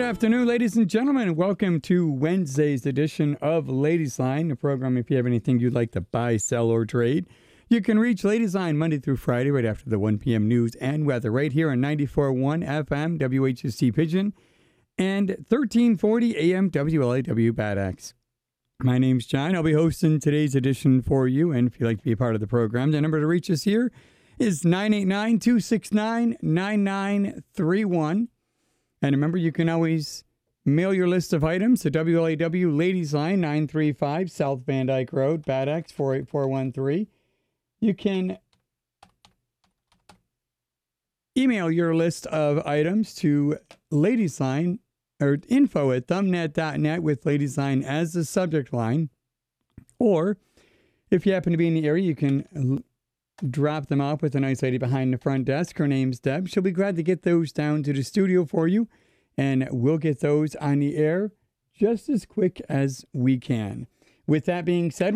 afternoon, ladies and gentlemen. Welcome to Wednesday's edition of Ladies Line, the program. If you have anything you'd like to buy, sell, or trade, you can reach Ladies Line Monday through Friday right after the 1 p.m. news and weather right here on 94.1 FM WHST Pigeon and 1340 AM WLAW Bad Axe. My name's John. I'll be hosting today's edition for you, and if you'd like to be a part of the program, the number to reach us here is 989-269-9931. And remember, you can always mail your list of items to WLAW Ladies Line 935 South Van Dyke Road, Bad Axe 48413. You can email your list of items to Ladies Line or info@thumbnet.net with Ladies Line as the subject line. Or if you happen to be in the area, you can drop them off with a nice lady behind the front desk. Her name's Deb. She'll be glad to get those down to the studio for you, and we'll get those on the air just as quick as we can. With that being said,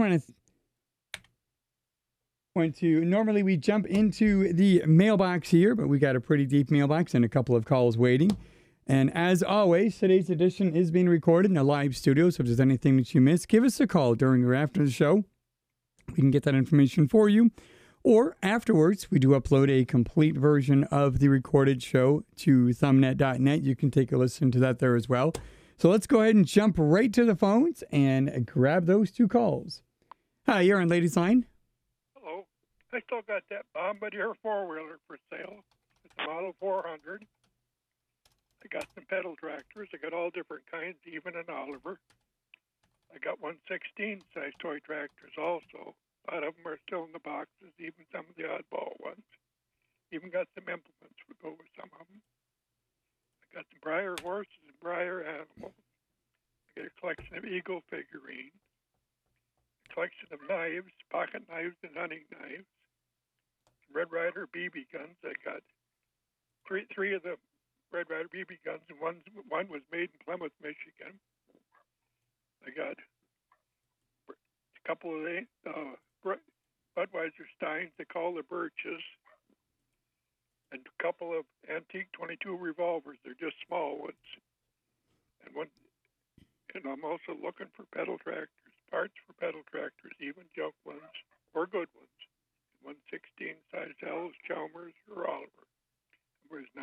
normally we jump into the mailbox here, but we got a pretty deep mailbox and a couple of calls waiting. And as always, today's edition is being recorded in a live studio, so if there's anything that you missed, give us a call during or after the show. We can get that information for you. Or afterwards, we do upload a complete version of the recorded show to thumbnet.net. You can take a listen to that there as well. So let's go ahead and jump right to the phones and grab those two calls. Hi, you're on Ladies Line. Hello. I still got that Bombardier four-wheeler for sale. It's a Model 400. I got some pedal tractors. I got all different kinds, even an Oliver. I got 1/16 size toy tractors also. A lot of them are still in the boxes, even some of the oddball ones. Even got some implements to go with some of them. I got some Breyer horses and Breyer animals. I got a collection of Eagle figurines. A collection of knives, pocket knives and hunting knives. Some Red Ryder BB guns. I got three of the Red Ryder BB guns, and one was made in Plymouth, Michigan. I got a couple of Budweiser Steins they call the Birches, and a couple of antique 22 revolvers. They're just small ones. And I'm also looking for pedal tractors, parts for pedal tractors, even junk ones or good ones. 1/16 size L's, Chalmers, or Oliver. Number is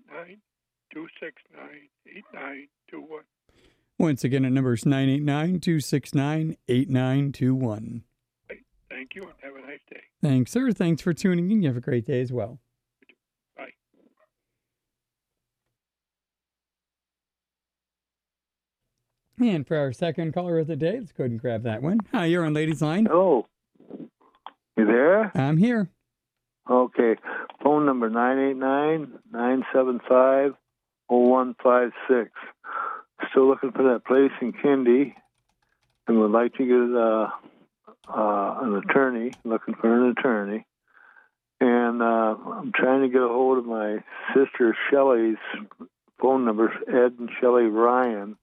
989-269-8921. Once again, the number is 989-269-8921. Thank you, and have a nice day. Thanks, sir. Thanks for tuning in. You have a great day as well. Bye. And for our second caller of the day, let's go ahead and grab that one. Hi, you're on Ladies Line. Hello. You there? I'm here. Okay. Phone number 989-975-0156. Still looking for that place in Kindy and would like to get an attorney, looking for an attorney. And I'm trying to get a hold of my sister Shelley's phone numbers, Ed and Shelley Ryan,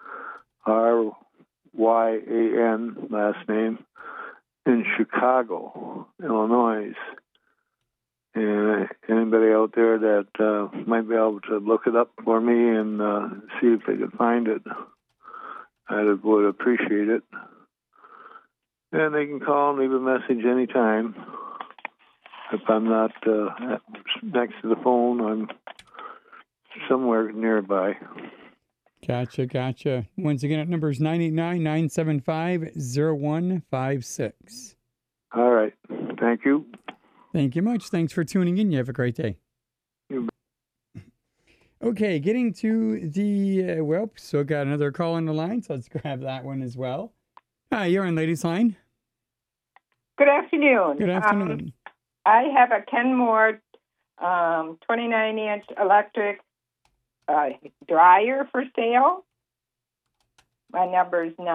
R-Y-A-N, last name, in Chicago, Illinois. And anybody out there that might be able to look it up for me and see if they could find it, I would appreciate it. And they can call and leave a message anytime. If I'm not next to the phone, I'm somewhere nearby. Gotcha. Once again, that number is 989-975-0156. All right. Thank you. Thank you much. Thanks for tuning in. You have a great day. Okay, getting to the, so got another call on the line, so let's grab that one as well. Hi, you're on Ladies Line. Good afternoon. Good afternoon. I have a Kenmore 29-inch electric dryer for sale. My number is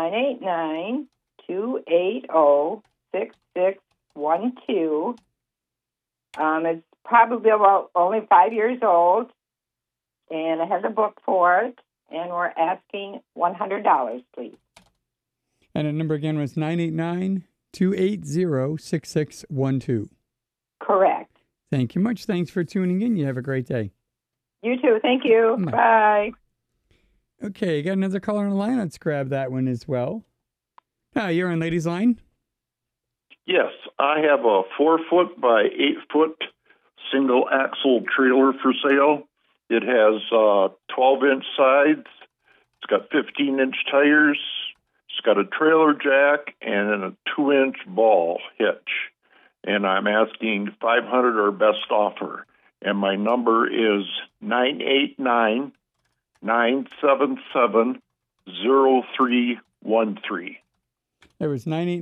989-280-6612. It's probably about only 5 years old, and it has a book for it, and we're asking $100, please. And the number again was 989-280-6612. Correct. Thank you much. Thanks for tuning in. You have a great day. You too. Thank you. Bye. Okay, got another caller on the line. Let's grab that one as well. You're on ladies' line. Yes, I have a 4-foot by 8-foot single axle trailer for sale. It has 12-inch sides. It's got 15-inch tires. It's got a trailer jack and a 2-inch ball hitch. And I'm asking $500 or best offer. And my number is 989-977-0313. It was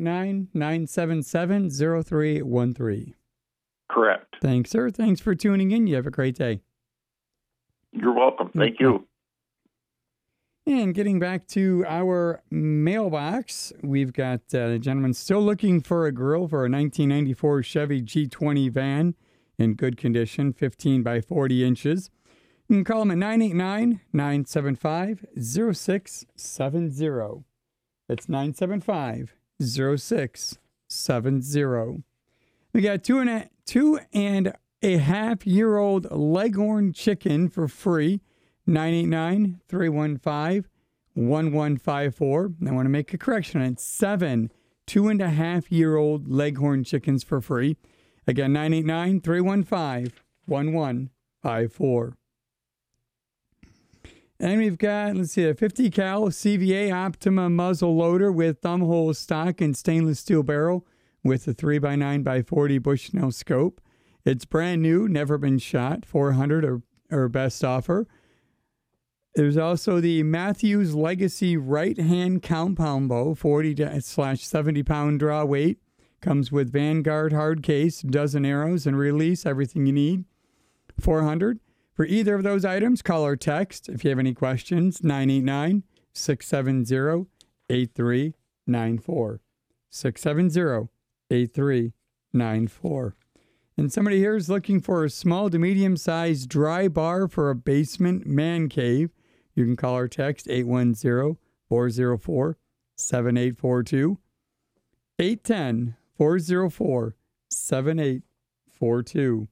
989-977-0313. Correct. Thanks, sir. Thanks for tuning in. You have a great day. You're welcome. Thank you. And getting back to our mailbox, we've got a gentleman still looking for a grill for a 1994 Chevy G20 van in good condition, 15 by 40 inches. You can call him at 989-975-0670. It's 975-0670. We got two and a half year old Leghorn chicken for free. 989-315-1154. I want to make a correction. It's 7 2.5-year-old Leghorn chickens for free. Again, 989-315-1154. And we've got, let's see, a 50 cal CVA Optima muzzle loader with thumb hole stock and stainless steel barrel with a 3x9x40 Bushnell scope. It's brand new, never been shot, $400 or best offer. There's also the Matthews Legacy right-hand compound bow, 40/70 draw weight. Comes with Vanguard hard case, dozen arrows, and release, everything you need. $400. For either of those items, call or text if you have any questions, 989-670-8394. 670-8394. And somebody here is looking for a small to medium-sized dry bar for a basement man cave. You can call or text 810-404-7842. 810-404-7842.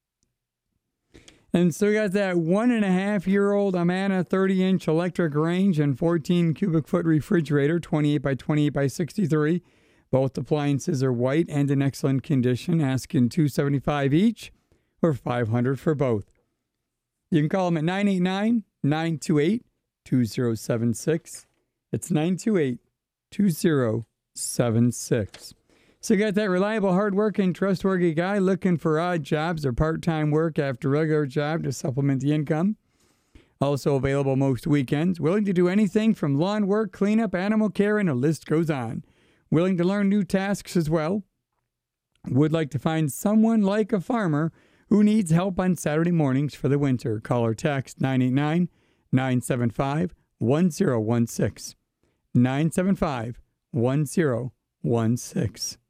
And so we got that 1.5-year-old Amana 30-inch electric range and 14 cubic foot refrigerator, 28 by 28 by 63. Both appliances are white and in excellent condition, asking $275 each or $500 for both. You can call them at 989-928-2076. It's 928-2076. So you got that reliable, hard-working, trustworthy guy looking for odd jobs or part-time work after a regular job to supplement the income. Also available most weekends. Willing to do anything from lawn work, cleanup, animal care, and the list goes on. Willing to learn new tasks as well. Would like to find someone like a farmer who needs help on Saturday mornings for the winter. Call or text 989-975-1016. 975-1016.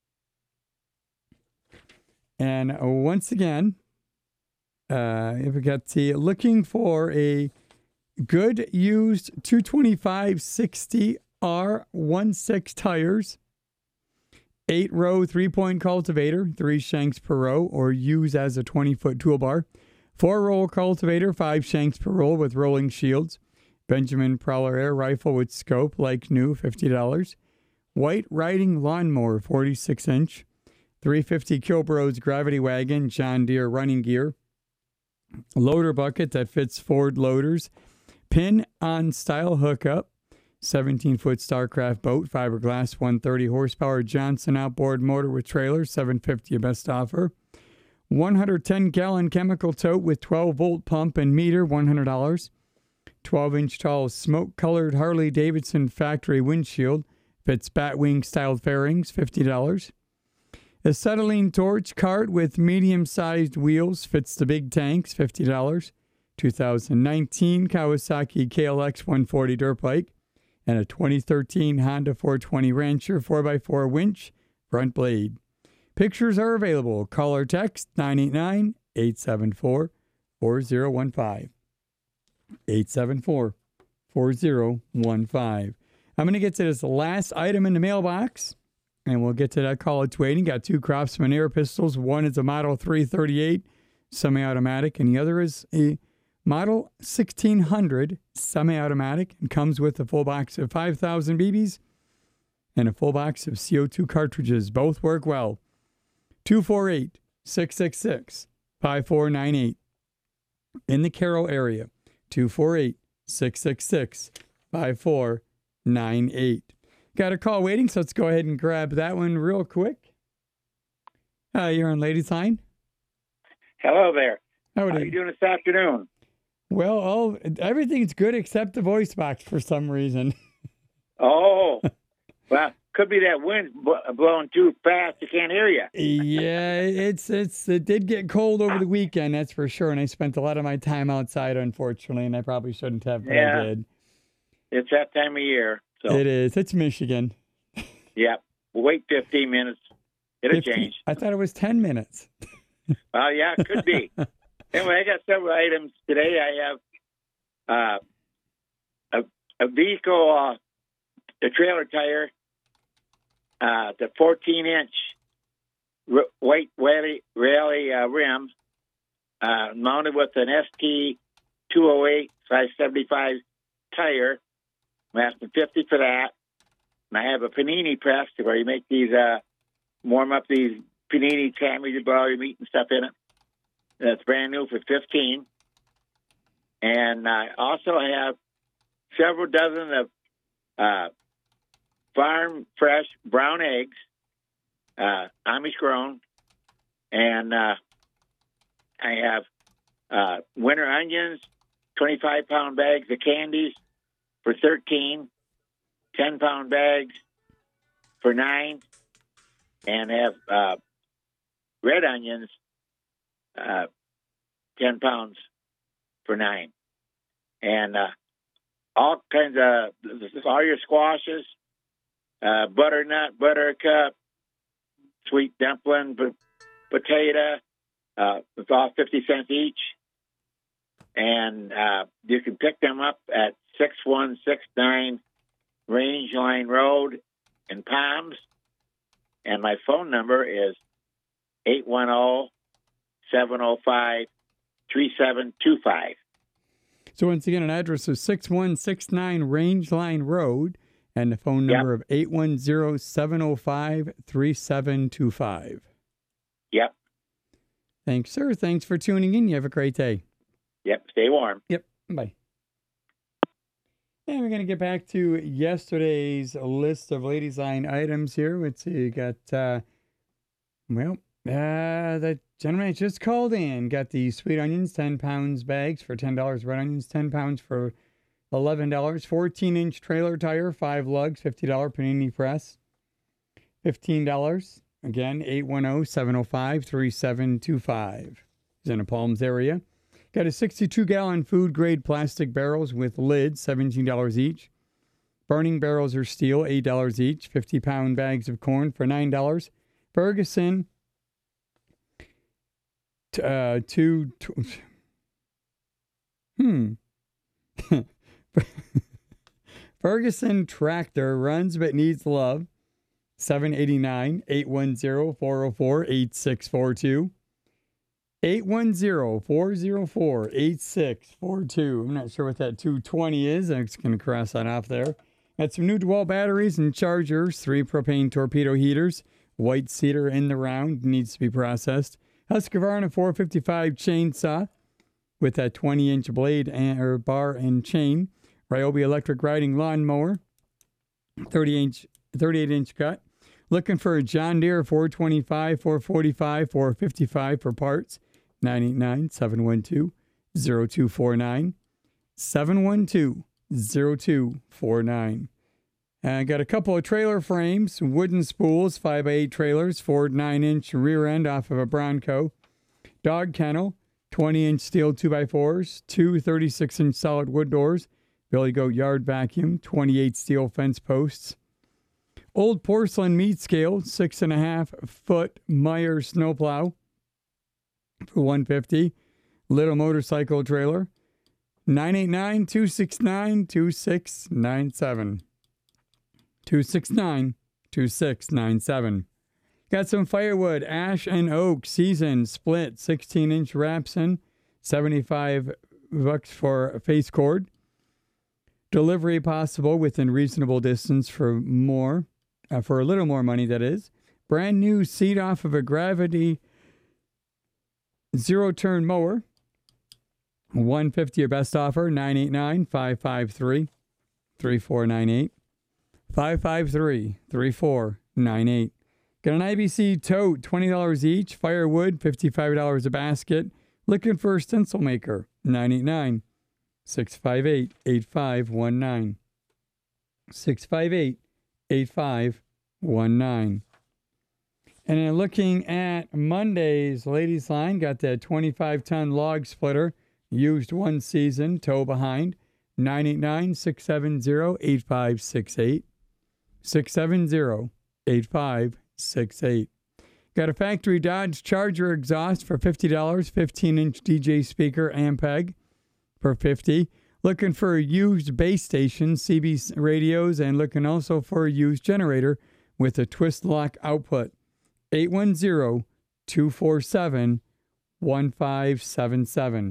And once again, if we got the looking for a good used 225/60 R16 tires, 8-row 3-point cultivator, 3 shanks per row, or use as a 20-foot toolbar. 4-roll cultivator, 5 shanks per roll with rolling shields. Benjamin Prowler air rifle with scope, like new, $50. White riding lawnmower, 46-inch. 350 Kilbros gravity wagon, John Deere running gear. Loader bucket that fits Ford loaders. Pin-on style hookup. 17-foot Starcraft boat, fiberglass, 130 horsepower Johnson outboard motor with trailer, $750 a best offer. 110-gallon chemical tote with 12-volt pump and meter, $100. 12-inch tall smoke-colored Harley-Davidson factory windshield, fits Batwing-styled fairings, $50. Acetylene torch cart with medium-sized wheels, fits the big tanks, $50. 2019 Kawasaki KLX 140 dirt bike, and a 2013 Honda 420 Rancher 4x4 winch, front blade. Pictures are available. Call or text 989-874-4015. 874-4015. I'm going to get to this last item in the mailbox, and we'll get to that call. It's waiting. Got 2 Craftsman air pistols. One is a Model 338 semi-automatic, and the other is a Model 1600 semi-automatic, and comes with a full box of 5,000 BBs and a full box of CO2 cartridges. Both work well. 248-666-5498. In the Carroll area, 248-666-5498. Got a call waiting, so let's go ahead and grab that one real quick. You're on Ladies Line. Hello there. How are you doing this afternoon? Well, everything's good except the voice box for some reason. Oh, well, could be that wind blowing too fast. You can't hear you. Yeah, it did get cold over the weekend, that's for sure. And I spent a lot of my time outside, unfortunately, and I probably shouldn't have, but I did. It's that time of year. So. It is. It's Michigan. Yeah. We'll wait 15 minutes. It'll change. I thought it was 10 minutes. Oh, yeah, it could be. Anyway, I got several items today. I have a vehicle, the trailer tire, the 14-inch white rally rim, mounted with an ST 208 575 tire. I'm asking $50 for that. And I have a panini press where you make these, warm up these panini sandwiches, you put all your meat and stuff in it. That's brand new for $15. And I also have several dozen of farm fresh brown eggs, Amish grown. And I have winter onions, 25-pound bags of candies for $13, 10-pound bags for $9, and have red onions, 10 pounds for $9, and all kinds of all your squashes, butternut, buttercup, sweet dumpling, potato. It's all 50 cents each, and you can pick them up at 6169 Range Line Road in Palms, and my phone number is 810-705-3725. So once again, an address of 6169 Range Line Road and the phone number of 810-705-3725. Yep. Thanks, sir. Thanks for tuning in. You have a great day. Yep. Stay warm. Yep. Bye. And we're going to get back to yesterday's list of Ladies Line items here. Let's see. You got, the gentleman just called in. Got the sweet onions, 10 pounds bags for $10. Red onions, 10 pounds for $11. 14-inch trailer tire, 5 lugs, $50 panini press, $15. Again, 810-705-3725. He's in the Palms area. Got a 62-gallon food-grade plastic barrels with lids, $17 each. Burning barrels are steel, $8 each. 50-pound bags of corn for $9. Ferguson, Ferguson tractor runs but needs love. $7.89. 810-404-8642. 810-404-8642. I'm not sure what that 220 is. I'm just going to cross that off there. Got some new DeWalt batteries and chargers, 3 propane torpedo heaters, white cedar in the round, needs to be processed. Husqvarna 455 chainsaw with that 20-inch blade or bar and chain. Ryobi electric riding lawnmower, 38-inch cut. Looking for a John Deere 425, 445, 455 for parts. 989-712-0249. 712-0249. I got a couple of trailer frames, wooden spools, 5x8 trailers, Ford 9-inch rear end off of a Bronco. Dog kennel, 20-inch steel 2x4s, 2 36-inch solid wood doors, Billy Goat yard vacuum, 28 steel fence posts. Old porcelain meat scale, 6.5-foot Meyer snowplow for $150. Little motorcycle trailer, 989-269-2697. 269-2697. Got some firewood, ash and oak, seasoned, split, 16-inch Rapson, 75 $5 for a face cord. Delivery possible within reasonable distance for a little more money, that is. Brand new seat off of a Gravity zero-turn mower. $150 your best offer, 989-553-3498. 553-3498. Got an IBC tote, $20 each. Firewood, $55 a basket. Looking for a stencil maker, 989-658-8519. 658-8519. And then looking at Monday's ladies line, got that 25-ton log splitter, used one season, tow behind, 989-670-8568. 670-8568. Got a factory Dodge Charger exhaust for $50, 15-inch DJ speaker Ampeg for $50. Looking for a used base station, CB radios, and looking also for a used generator with a twist lock output. 810-247-1577.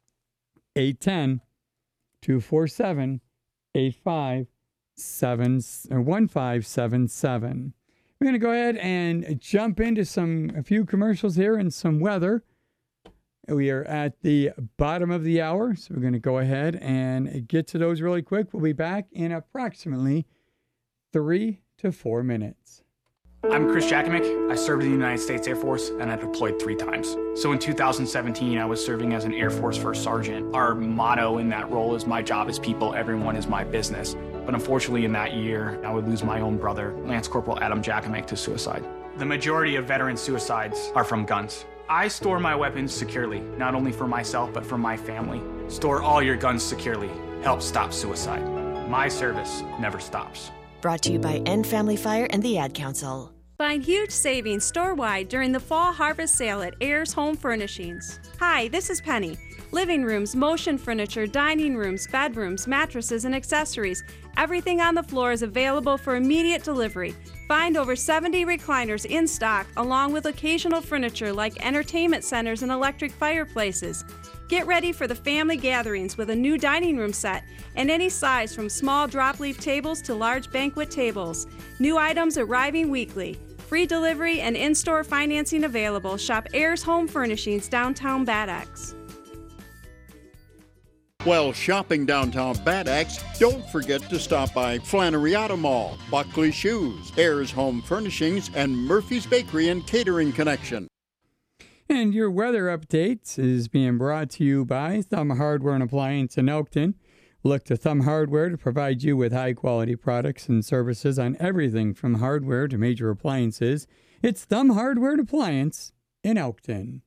810-247-1577. We're going to go ahead and jump into a few commercials here and some weather. We are at the bottom of the hour, so we're going to go ahead and get to those really quick. We'll be back in approximately 3 to 4 minutes. I'm Chris Jakovic. I served in the United States Air Force and I deployed 3 times. So in 2017, I was serving as an Air Force First Sergeant. Our motto in that role is my job is people, everyone is my business. But unfortunately in that year, I would lose my own brother, Lance Corporal Adam Jakovic, to suicide. The majority of veteran suicides are from guns. I store my weapons securely, not only for myself, but for my family. Store all your guns securely. Help stop suicide. My service never stops. Brought to you by End Family Fire and the Ad Council. Find huge savings store-wide during the fall harvest sale at Ayers Home Furnishings. Hi, this is Penny. Living rooms, motion furniture, dining rooms, bedrooms, mattresses, and accessories. Everything on the floor is available for immediate delivery. Find over 70 recliners in stock, along with occasional furniture like entertainment centers and electric fireplaces. Get ready for the family gatherings with a new dining room set and any size from small drop-leaf tables to large banquet tables. New items arriving weekly. Free delivery and in-store financing available. Shop Ayers Home Furnishings, downtown Bad Axe. While shopping downtown Bad Axe, don't forget to stop by Flannery Auto Mall, Buckley Shoes, Ayers Home Furnishings, and Murphy's Bakery and Catering Connection. And your weather update is being brought to you by Thumb Hardware and Appliance in Elkton. Look to Thumb Hardware to provide you with high-quality products and services on everything from hardware to major appliances. It's Thumb Hardware and Appliance in Elkton.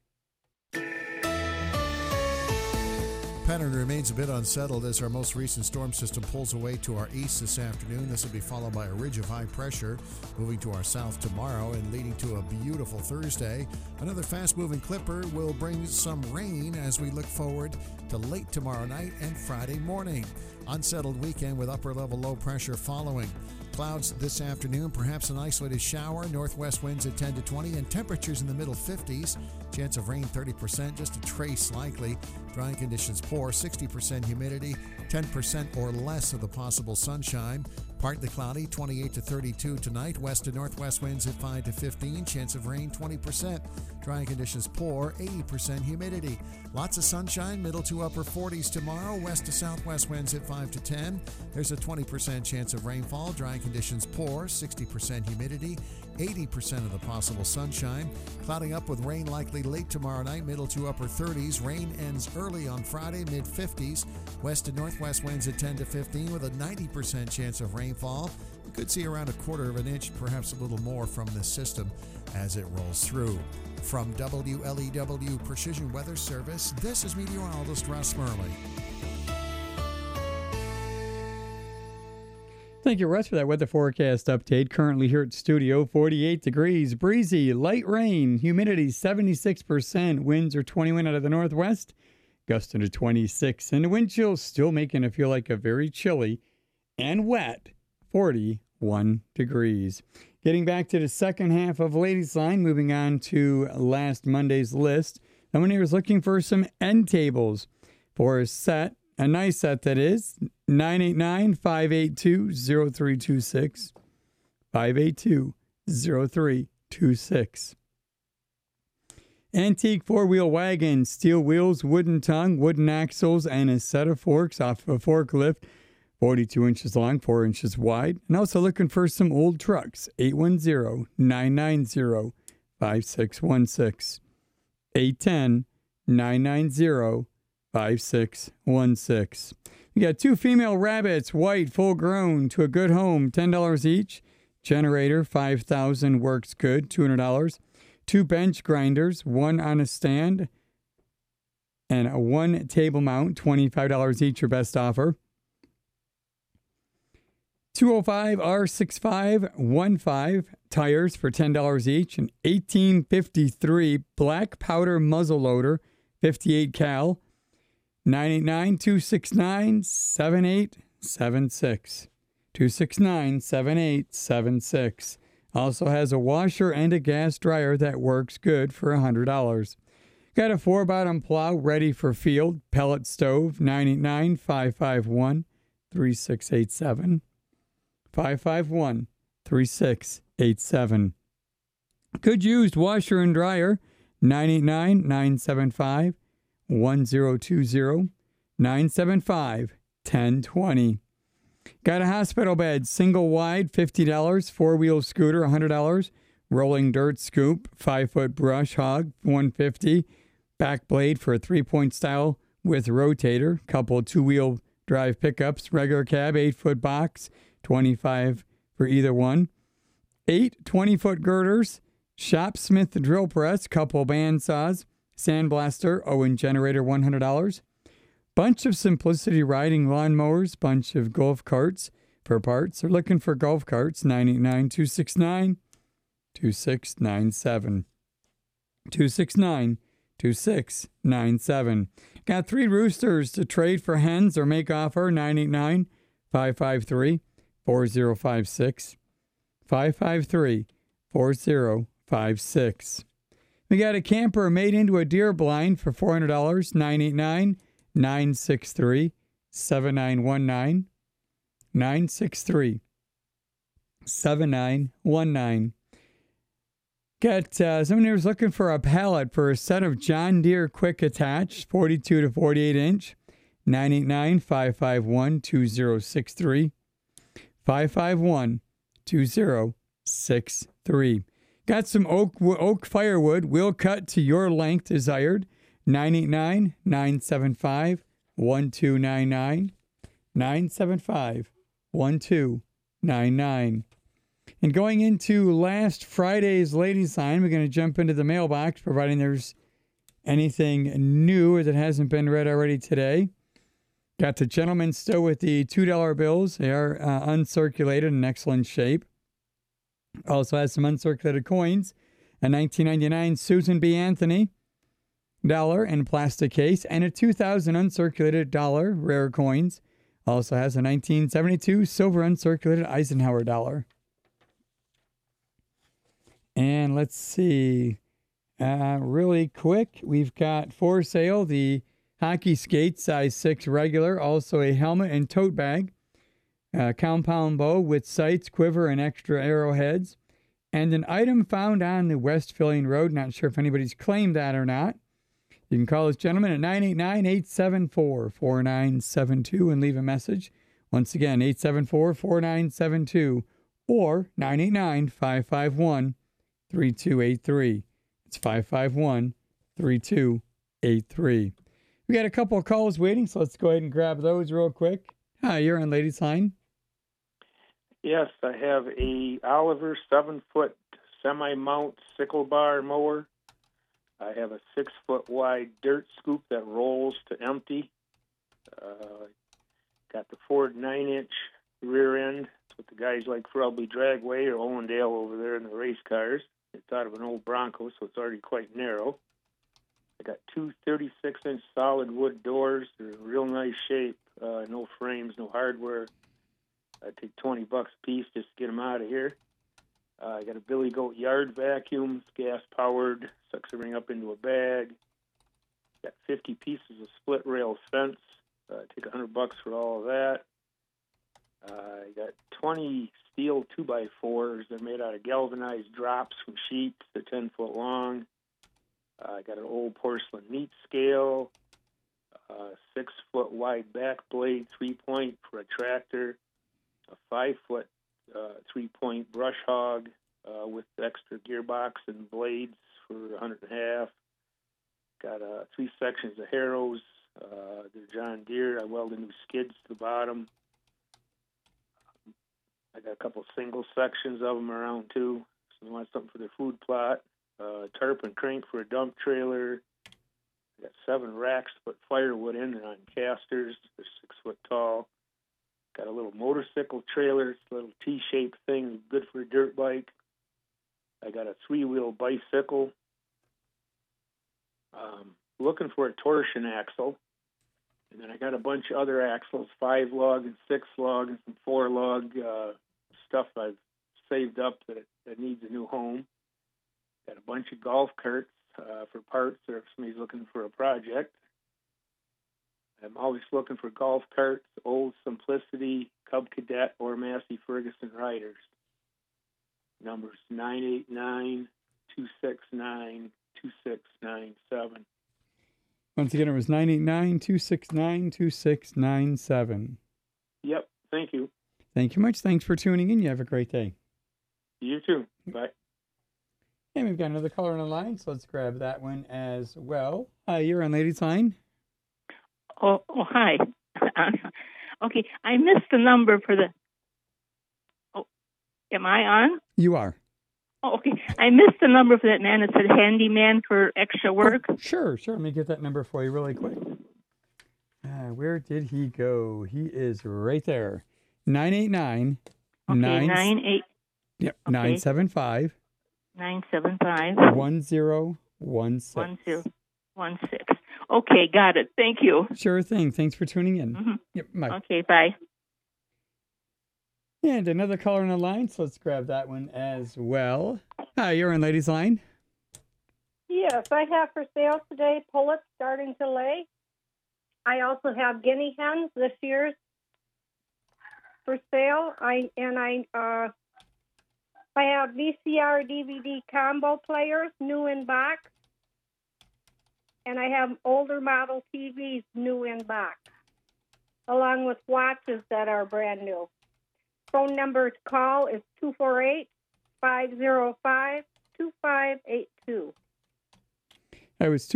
Pattern remains a bit unsettled as our most recent storm system pulls away to our east this afternoon. This will be followed by a ridge of high pressure moving to our south tomorrow and leading to a beautiful Thursday. Another fast-moving clipper will bring some rain as we look forward to late tomorrow night and Friday morning. Unsettled weekend with upper-level low pressure following. Clouds this afternoon, perhaps an isolated shower, northwest winds at 10 to 20, and temperatures in the middle 50s. Chance of rain 30%, just a trace likely. Drying conditions poor, 60% humidity, 10% or less of the possible sunshine. Partly cloudy, 28 to 32 tonight. West to northwest winds at 5 to 15. Chance of rain 20%. Drying conditions poor, 80% humidity. Lots of sunshine, middle to upper 40s tomorrow. West to southwest winds at 5 to 10. There's a 20% chance of rainfall. Drying conditions poor, 60% humidity, 80% of the possible sunshine. Clouding up with rain likely late tomorrow night, middle to upper 30s. Rain ends early on Friday, mid 50s. West to northwest winds at 10 to 15 with a 90% chance of rainfall. We could see around a quarter of an inch, perhaps a little more from this system as it rolls through. From WLEW Precision Weather Service, this is meteorologist Russ Murley. Thank you, Russ, for that weather forecast update. Currently here at studio, 48 degrees, breezy, light rain, humidity 76%, winds are 21 out of the northwest, gusting to 26, and the wind chill still making it feel like a very chilly and wet 41 degrees. Getting back to the second half of Ladies Line, moving on to last Monday's list. Someone here is looking for some end tables. for a set, a nice set that is, 989-582-0326, 582-0326. Antique four-wheel wagon, steel wheels, wooden tongue, wooden axles, and a set of forks off of a forklift, 42 inches long, 4 inches wide. And also looking for some old trucks, 810-990-5616, 810-990-5616. We got 2 female rabbits, white, full grown, to a good home, $10 each. Generator, 5,000, works good, $200. 2 bench grinders, 1 on a stand, and a 1 table mount, $25 each, your best offer. 205 R6515 tires for $10 each, an 1853 black powder muzzle loader, 58 cal, 989-269-7876. 269-7876. Also has a washer and a gas dryer that works good for $100. Got a 4-bottom plow ready for field, pellet stove, 989-551-3687. 551-3687. Good used washer and dryer, 989-975-1020, 975-1020. Got a hospital bed, single wide, $50, 4-wheel scooter, $100, rolling dirt scoop, 5-foot brush hog, $150, back blade for a 3-point style with rotator, couple 2-wheel drive pickups, regular cab, 8-foot box, $25 for either one. 8 20-foot girders, Shopsmith drill press, couple band saws, sandblaster, Owen generator, $100. Bunch of Simplicity riding lawnmowers, bunch of golf carts for parts. They're looking for golf carts, 989-269-2697. 269-2697. Got 3 roosters to trade for hens or make offer, 989-553-4056. 553-4056. We got a camper made into a deer blind for $400, 963-7919. 963-7919. Got someone who's looking for a pallet for a set of John Deere Quick Attach, 42 to 48 inch. 989-551-2063. 551-2063. Got some oak firewood, wheel cut to your length desired. 989-975-1299. 975-1299. And going into last Friday's Ladies Line, we're going to jump into the mailbox, providing there's anything new that hasn't been read already today. Got the gentlemen still with the $2 bills. They are uncirculated in excellent shape. Also has some uncirculated coins. A 1999 Susan B. Anthony dollar in plastic case, and a 2000 uncirculated dollar, rare coins. Also has a 1972 silver uncirculated Eisenhower dollar. And let's see, really quick, we've got for sale the hockey skate size 6 regular, also a helmet and tote bag, compound bow with sights, quiver, and extra arrowheads, and an item found on the West Filling Road. Not sure if anybody's claimed that or not. You can call this gentleman at 989-874-4972 and leave a message. Once again, 874-4972 or 989-551-3283. It's 551-3283. We got a couple of calls waiting, so let's go ahead and grab those real quick. Hi, you're on Ladies Line. Yes, I have a Oliver 7-foot semi-mount sickle bar mower. I have a 6-foot wide dirt scoop that rolls to empty. Got the Ford 9-inch rear end. That's what the guys like Frelby Dragway or Owendale over there in the race cars. It's out of an old Bronco, so it's already quite narrow. I got 2 36-inch solid wood doors. They're in real nice shape. No frames, no hardware. I take $20 a piece just to get them out of here. I got a Billy Goat yard vacuum, gas-powered, sucks everything up into a bag. Got 50 pieces of split rail fence. Take $100 for all of that. I got 20 steel 2x4s. They're made out of galvanized drops from sheets. They're 10 foot long. I got an old porcelain meat scale, 6 foot wide back blade, 3-point for a tractor, a 5 foot 3-point brush hog with extra gearbox and blades for $100.50. Got 3 sections of harrows. They're John Deere. I welded new skids to the bottom. I got a couple single sections of them around too. So they want something for their food plot. Tarp and crank for a dump trailer. I got 7 racks to put firewood in. They're on casters. They're 6 foot tall. Got a little motorcycle trailer. It's a little T-shaped thing, good for a dirt bike. I got a 3-wheel bicycle. Looking for a torsion axle. And then I got a bunch of other axles, 5 lug and 6 lug and some 4 lug stuff I've saved up that needs a new home. Got a bunch of golf carts for parts or if somebody's looking for a project. I'm always looking for golf carts, Old Simplicity, Cub Cadet, or Massey Ferguson riders. Numbers 989-269-2697. Once again, it was 989-269-2697. Yep. Thank you. Thank you much. Thanks for tuning in. You have a great day. You too. Bye. And we've got another caller on the line, so let's grab that one as well. You're on Ladies Line. Oh, hi. Okay, I missed the number for the... Oh, am I on? You are. Oh, okay. I missed the number for that man that said handyman for extra work. Oh, sure. Let me get that number for you really quick. Where did he go? He is right there. 989. Okay, 98. Yep, okay. 975. 975. 1016. 1016. Okay, got it. Thank you. Sure thing. Thanks for tuning in. Mm-hmm. Yep, bye. Okay, bye. And another caller on the line, so let's grab that one as well. Hi, you're on Ladies Line. Yes, I have for sale today pullets starting to lay. I also have guinea hens this year's for sale. I have VCR DVD combo players, new in box. And I have older model TVs, new in box, along with watches that are brand new. Phone number to call is 248-505-2582. That was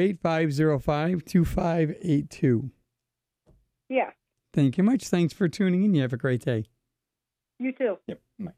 248-505-2582. Yes. Thank you much. Thanks for tuning in. You have a great day. You too. Yep. Bye.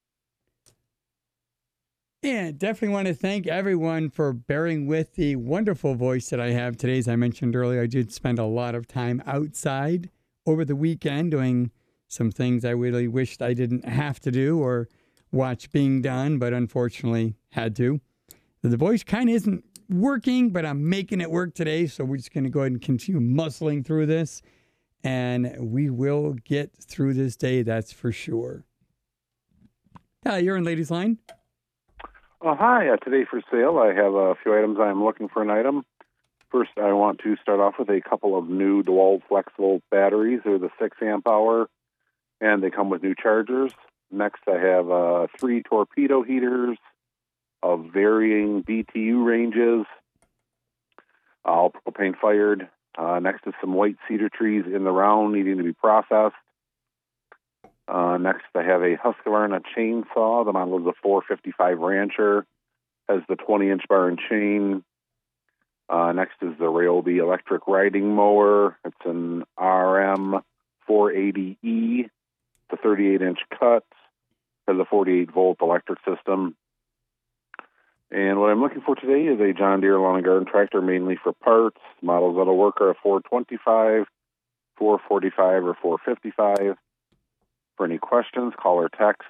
And definitely want to thank everyone for bearing with the wonderful voice that I have today. As I mentioned earlier, I did spend a lot of time outside over the weekend doing some things I really wished I didn't have to do or watch being done, but unfortunately had to. The voice kind of isn't working, but I'm making it work today. So we're just going to go ahead and continue muscling through this. And we will get through this day, that's for sure. You're in Ladies Line. Hi, today for sale, I have a few items. I'm looking for an item. First, I want to start off with a couple of new DeWalt flexible batteries. They're the 6 amp hour, and they come with new chargers. Next, I have 3 torpedo heaters of varying BTU ranges, all propane fired. Next is some white cedar trees in the round needing to be processed. Next, I have a Husqvarna chainsaw. The model is a 455 Rancher. Has the 20-inch bar and chain. Next is the Ryobi electric riding mower. It's an RM 480E. It's a 38-inch cut. Has a 48-volt electric system. And what I'm looking for today is a John Deere lawn and garden tractor, mainly for parts. Models that'll work are a 425, 445, or 455. For any questions, call or text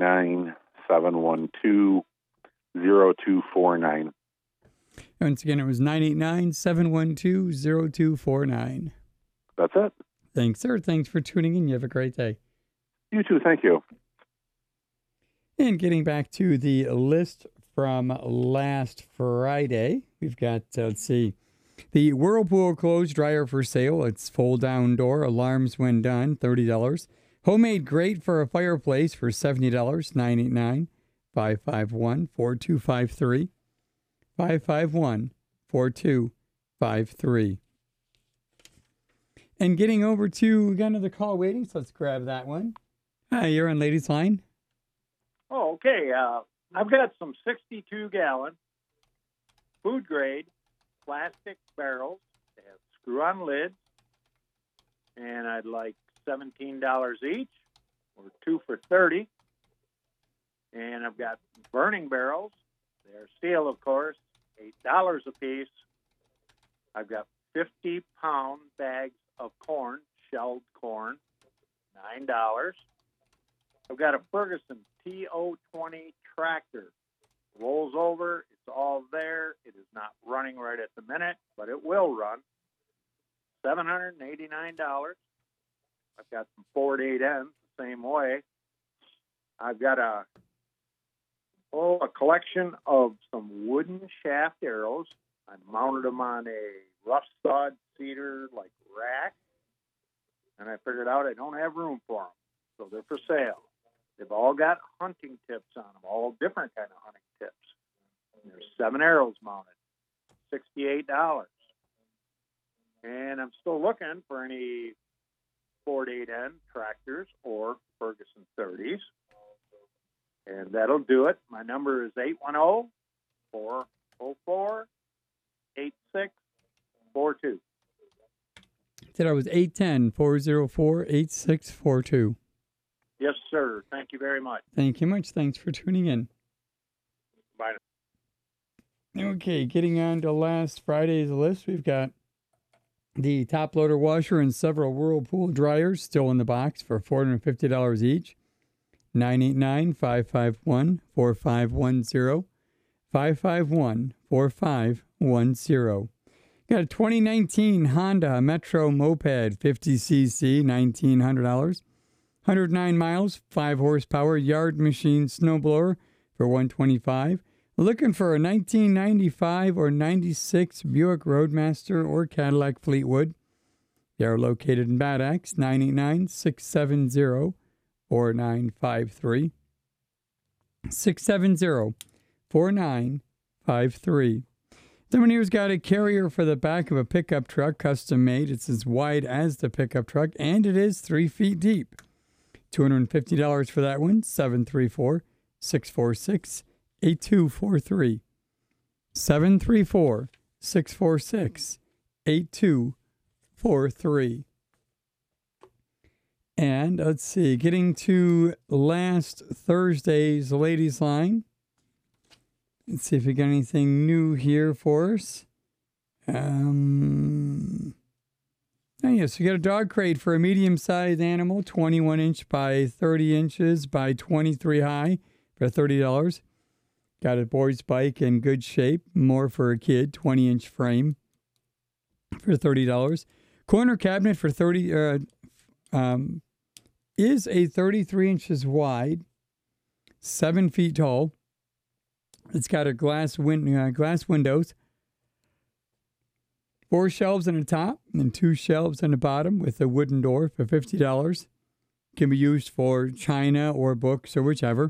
989-712-0249. Once again, it was 989-712-0249. That's it. Thanks, sir. Thanks for tuning in. You have a great day. You too. Thank you. And getting back to the list from last Friday, we've got, let's see, The Whirlpool clothes dryer for sale. It's fold down door, alarms when done, $30. Homemade grate for a fireplace for $70, $989. 551-4253. 551-4253. And getting over to, we got another call waiting, so let's grab that one. Hi, you're on Ladies Line. Oh, okay. I've got some 62-gallon food grade plastic barrels. They have screw-on lids, and I'd like $17 each, or 2 for $30. And I've got burning barrels. They're steel, of course, $8 a piece. I've got 50-pound bags of corn, shelled corn, $9. I've got a Ferguson TO20 tractor. Rolls over. It's all there. It is not running right at the minute, but it will run. $789. I've got some Ford 8Ns the same way. I've got a collection of some wooden shaft arrows. I mounted them on a rough sawed cedar like rack, and I figured out I don't have room for them, so they're for sale. They've all got hunting tips on them, all different kind of hunting tips. And there's 7 arrows mounted, $68. And I'm still looking for any Ford 8N tractors or Ferguson 30s. And that'll do it. My number is 810-404-8642. Said I was 810-404-8642. Yes, sir. Thank you very much. Thank you much. Thanks for tuning in. Bye. Okay, getting on to last Friday's list, we've got the top loader washer and several Whirlpool dryers still in the box for $450 each. 989-551-4510. 551-4510. Got a 2019 Honda Metro Moped 50cc, $1,900. 109 miles, 5 horsepower, yard machine snowblower for $125. Looking for a 1995 or 96 Buick Roadmaster or Cadillac Fleetwood. They are located in Bad Axe, 989-670-4953. 670-4953. Someone here's got a carrier for the back of a pickup truck, custom made. It's as wide as the pickup truck, and it is 3 feet deep. $250 for that one, 734-646-8243. 734-646-8243. And let's see, getting to last Thursday's Ladies Line. Let's see if we got anything new here for us. Oh, yes, we got a dog crate for a medium-sized animal, 21 inch by 30 inches by 23 high for $30. Got a boy's bike in good shape, more for a kid, 20-inch frame for $30. Corner cabinet for is a 33 inches wide, 7 feet tall. It's got a glass windows, 4 shelves on the top and 2 shelves on the bottom with a wooden door for $50. Can be used for china or books or whichever.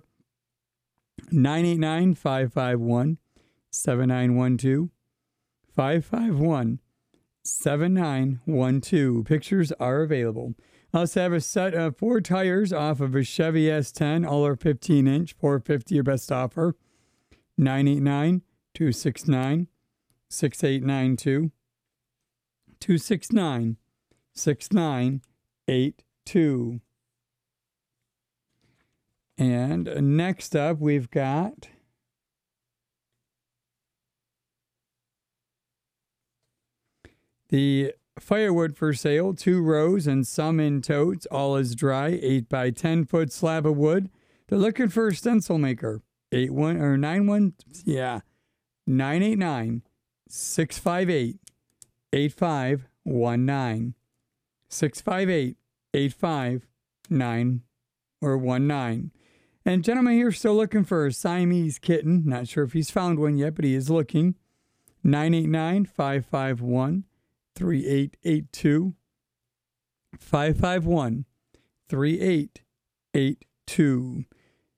989-551-7912. 551-7912. Pictures are available. I also have a set of 4 tires off of a Chevy S10. All are 15-inch, $450 your best offer. 989-269-6892. 269-6982. And next up, we've got the firewood for sale, 2 rows and some in totes. All is dry, 8 by 10 foot slab of wood. They're looking for a stencil maker. 989-658-8519. 658-8519 or 19. And gentleman here still looking for a Siamese kitten. Not sure if he's found one yet, but he is looking. 989-551-3882. 551-3882.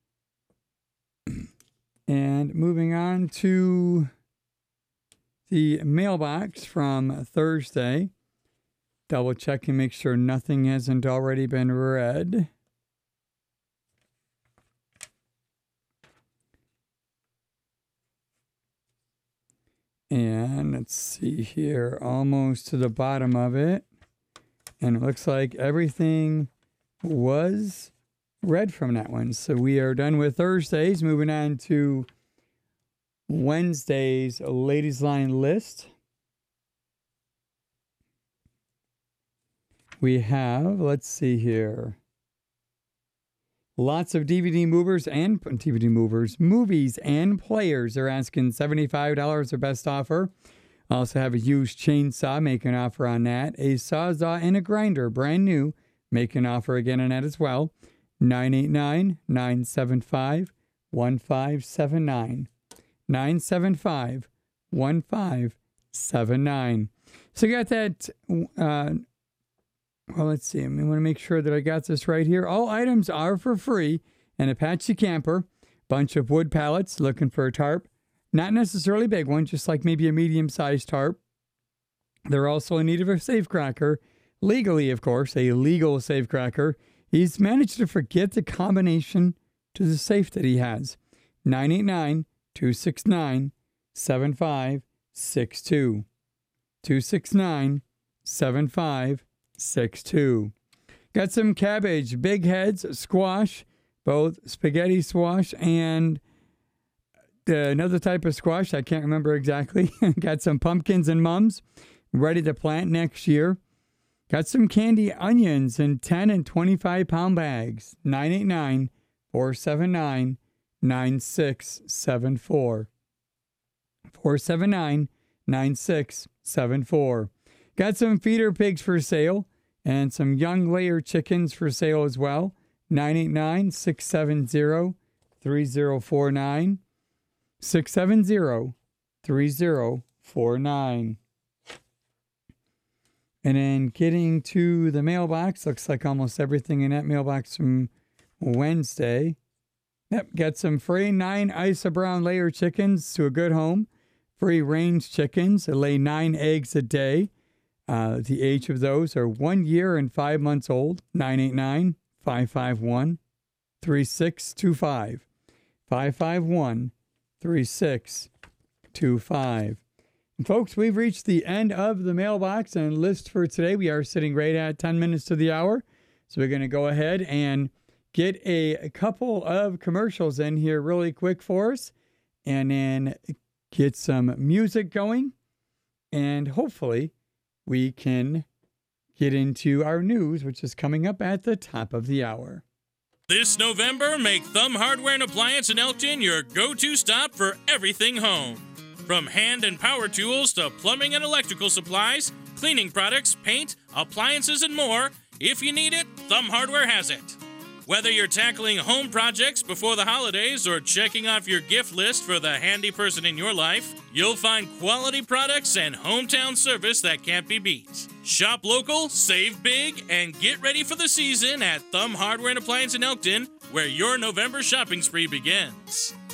And moving on to the mailbox from Thursday. Double check and make sure nothing hasn't already been read. And let's see here, almost to the bottom of it. And it looks like everything was read from that one. So we are done with Thursdays. Moving on to Wednesday's Ladies Line list. We have, let's see here, lots of movies and players are asking $75 their best offer. Also have a used chainsaw, make an offer on that. A sawzall and a grinder, brand new, make an offer again on that as well. 989-975-1579. 975-1579. So you got that, well, let's see. I want to make sure that I got this right here. All items are for free. An Apache camper, bunch of wood pallets, looking for a tarp. Not necessarily a big one, just like maybe a medium-sized tarp. They're also in need of a safecracker. Legally, of course, a legal safecracker. He's managed to forget the combination to the safe that he has. 989-269-7562. 269-7562. Got some cabbage, big heads, squash, both spaghetti squash and another type of squash. I can't remember exactly. Got some pumpkins and mums ready to plant next year. Got some candy onions in 10 and 25 pound bags. 989-479-9674. 479-9674. Got some feeder pigs for sale and some young layer chickens for sale as well. 989-670-3049. 670-3049. And then getting to the mailbox, looks like almost everything in that mailbox from Wednesday. Yep, got some free 9 Isa Brown layer chickens to a good home. Free range chickens that lay 9 eggs a day. The age of those are 1 year and 5 months old. 989-551-3625. 551-3625. And folks, we've reached the end of the mailbox and list for today. We are sitting right at 10 minutes to the hour. So we're going to go ahead and get a couple of commercials in here really quick for us. And then get some music going. And hopefully we can get into our news, which is coming up at the top of the hour. This November, make Thumb Hardware and Appliance in Elkton your go-to stop for everything home. From hand and power tools to plumbing and electrical supplies, cleaning products, paint, appliances, and more, if you need it, Thumb Hardware has it. Whether you're tackling home projects before the holidays or checking off your gift list for the handy person in your life, you'll find quality products and hometown service that can't be beat. Shop local, save big, and get ready for the season at Thumb Hardware and Appliance in Elkton, where your November shopping spree begins.